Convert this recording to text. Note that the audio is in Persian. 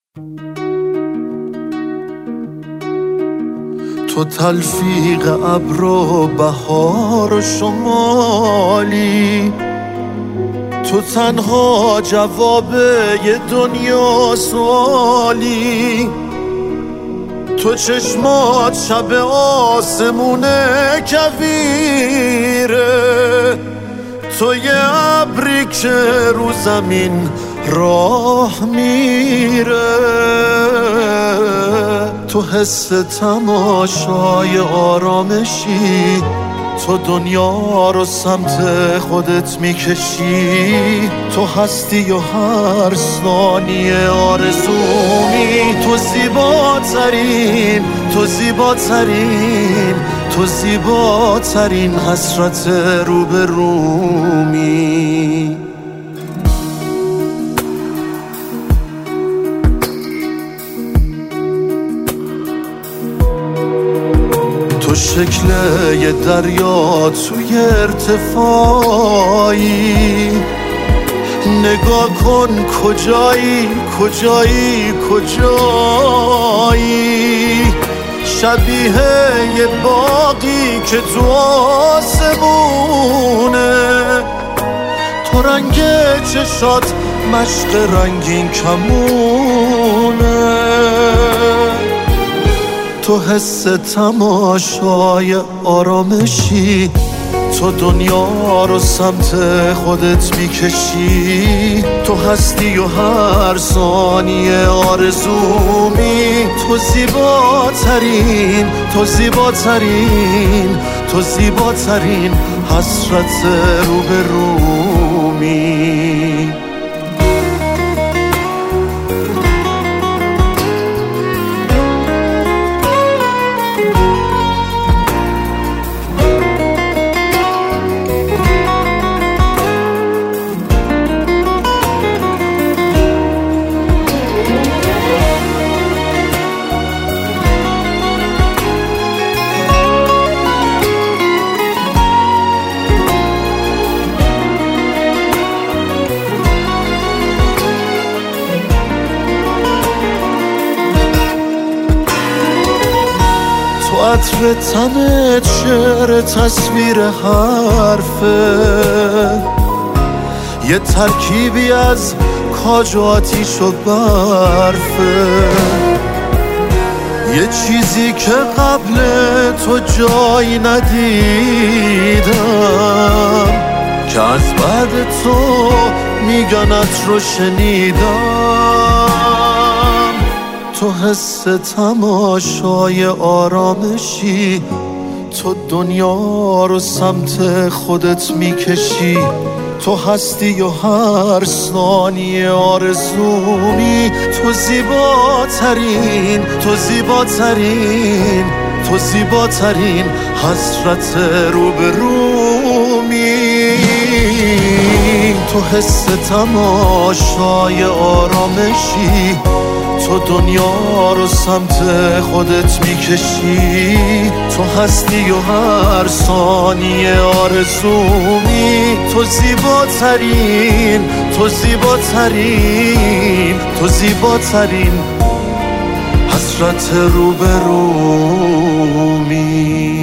تو تلفیق ابر و بهار و شمالی، تو تنها جواب یه دنیا سوالی، تو چشمات شب آسمون کویره، تو یه ابری که رو زمین راه میره، تو حس تماشای آرامشی، تو دنیا رو سمت خودت میکشی، تو هستی و هر ثانیه آرزومی، تو زیباترین، تو زیباترین، تو زیباترین حسرت روبرومی. تو شکل یه دریا توی ارتفاعی، نگاه کن کجایی کجایی کجایی، شبیه یه باغی که تو آسمونه، تو رنگ چشات مشق رنگین کمونه، تو حس تماشای آرامشی، تو دنیا رو سمت خودت میکشی، تو هستی و هر ثانیه آرزومی، تو زیباترین، تو زیباترین، تو زیباترین حسرت روبرومی. عطر تنت شعر تصویر حرفه، یه ترکیبی از کاج و آتیش و برفه، یه چیزی که قبل تو جایی ندیدم، که از بعد تو میگنت رو شنیدم، تو حس تماشای آرامشی، تو دنیا رو سمت خودت میکشی، تو هستی و هر ثانیه آرزومی، تو زیباترین، تو زیباترین، تو زیباترین حسرت روبرومی، تو حس تماشای آرامشی، تو دنیا رو سمت خودت میکشی، تو هستی و هر ثانیه آرزومی، تو زیباترین، تو زیباترین، تو زیباترین حسرت روبرومی.